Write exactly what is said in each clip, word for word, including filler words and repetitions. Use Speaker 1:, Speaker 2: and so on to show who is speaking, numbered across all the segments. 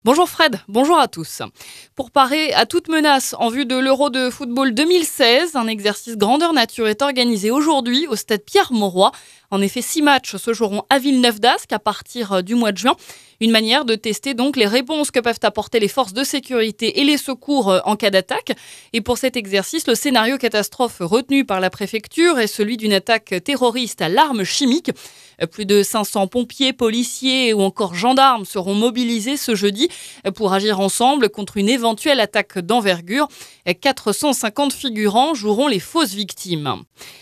Speaker 1: Bonjour Fred, bonjour à tous. Pour parer à toute menace en vue de l'Euro de football deux mille seize, un exercice grandeur nature est organisé aujourd'hui au stade Pierre-Mauroy. En effet, six matchs se joueront à Villeneuve-d'Ascq à partir du mois de juin. Une manière de tester donc les réponses que peuvent apporter les forces de sécurité et les secours en cas d'attaque. Et pour cet exercice, le scénario catastrophe retenu par la préfecture est celui d'une attaque terroriste à l'arme chimique. Plus de cinq cents pompiers, policiers ou encore gendarmes seront mobilisés ce jeudi pour agir ensemble contre une éventuelle attaque d'envergure. quatre cent cinquante figurants joueront les fausses victimes.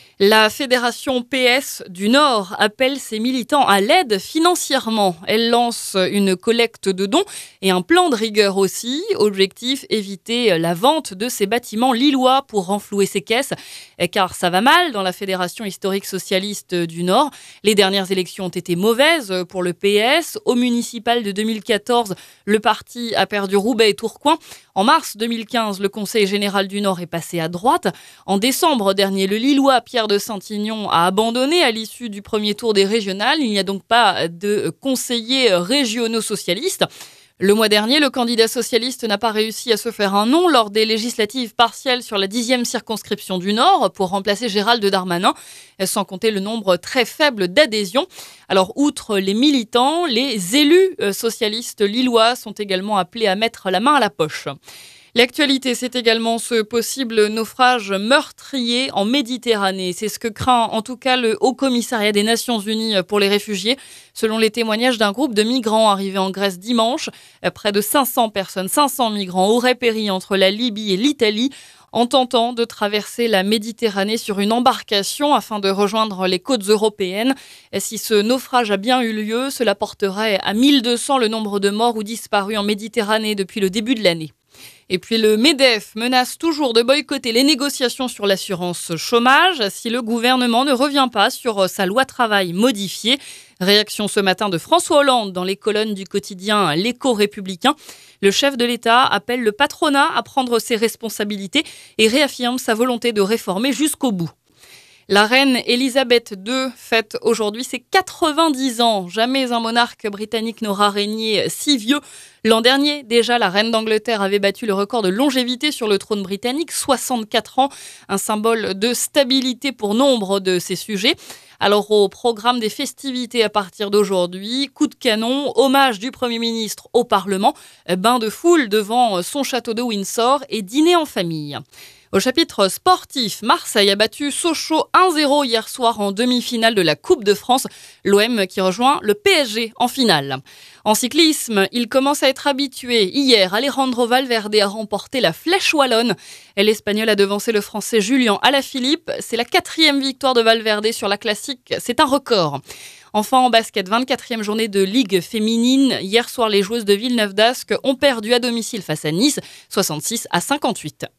Speaker 1: La Fédération P S du Nord appelle ses militants à l'aide financièrement. Elle lance une collecte de dons et un plan de rigueur aussi. Objectif, éviter la vente de ces bâtiments lillois pour renflouer ses caisses. Car ça va mal dans la Fédération historique socialiste du Nord. Les dernières élections ont été mauvaises pour le P S. Au municipal de deux mille quatorze, le parti a perdu Roubaix et Tourcoing. En mars deux mille quinze, le Conseil général du Nord est passé à droite. En décembre dernier, le Lillois Pierre de Saint-Ignon a abandonné à l'issue du premier tour des régionales. Il n'y a donc pas de conseillers régionaux socialistes. Le mois dernier, le candidat socialiste n'a pas réussi à se faire un nom lors des législatives partielles sur la dixième circonscription du Nord pour remplacer Gérald Darmanin, sans compter le nombre très faible d'adhésions. Alors, outre les militants, les élus socialistes lillois sont également appelés à mettre la main à la poche. L'actualité, c'est également ce possible naufrage meurtrier en Méditerranée. C'est ce que craint en tout cas le Haut Commissariat des Nations Unies pour les réfugiés. Selon les témoignages d'un groupe de migrants arrivés en Grèce dimanche, près de cinq cents personnes, cinq cents migrants auraient péri entre la Libye et l'Italie en tentant de traverser la Méditerranée sur une embarcation afin de rejoindre les côtes européennes. Et si ce naufrage a bien eu lieu, cela porterait à mille deux cents le nombre de morts ou disparus en Méditerranée depuis le début de l'année. Et puis le MEDEF menace toujours de boycotter les négociations sur l'assurance chômage si le gouvernement ne revient pas sur sa loi travail modifiée. Réaction ce matin de François Hollande dans les colonnes du quotidien L'Écho républicain. Le chef de l'État appelle le patronat à prendre ses responsabilités et réaffirme sa volonté de réformer jusqu'au bout. La reine Elisabeth deux fête aujourd'hui ses quatre-vingt-dix ans. Jamais un monarque britannique n'aura régné si vieux. L'an dernier, déjà, la reine d'Angleterre avait battu le record de longévité sur le trône britannique, soixante-quatre ans, un symbole de stabilité pour nombre de ses sujets. Alors au programme des festivités à partir d'aujourd'hui, coup de canon, hommage du Premier ministre au Parlement, bain de foule devant son château de Windsor et dîner en famille. Au chapitre sportif, Marseille a battu Sochaux un zéro hier soir en demi-finale de la Coupe de France. L'O M qui rejoint le P S G en finale. En cyclisme, il commence à être habitué. Hier, Alejandro Valverde a remporté la Flèche Wallonne. L'Espagnol a devancé le Français Julian Alaphilippe. C'est la quatrième victoire de Valverde sur la classique. C'est un record. Enfin, en basket, vingt-quatrième journée de Ligue féminine. Hier soir, les joueuses de Villeneuve-d'Ascq ont perdu à domicile face à Nice, soixante-six à cinquante-huit.